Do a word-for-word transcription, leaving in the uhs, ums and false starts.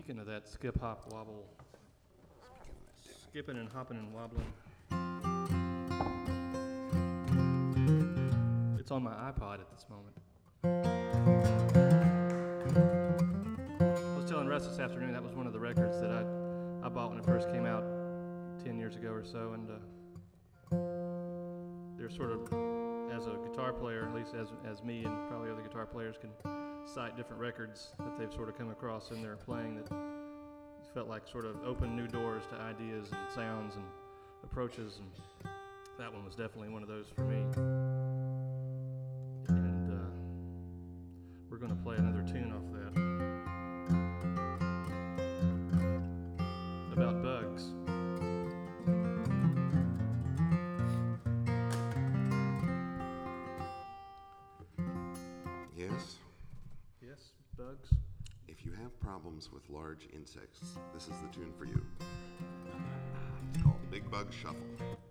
Speaking of that skip, hop, wobble, skipping and hopping and wobbling, it's on my iPod at this moment. I was telling Russ this afternoon that was one of the records that I, I bought when it first came out ten years ago or so, and uh, they're sort of, as a guitar player, at least as, as me and probably other guitar players can cite different records that they've sort of come across in their playing that felt like sort of opened new doors to ideas and sounds and approaches, and that one was definitely one of those for me. And uh, we're going to play another tune off that about bugs. Yes? Yes, bugs. If you have problems with large insects, this is the tune for you. It's called Big Bug Shuffle.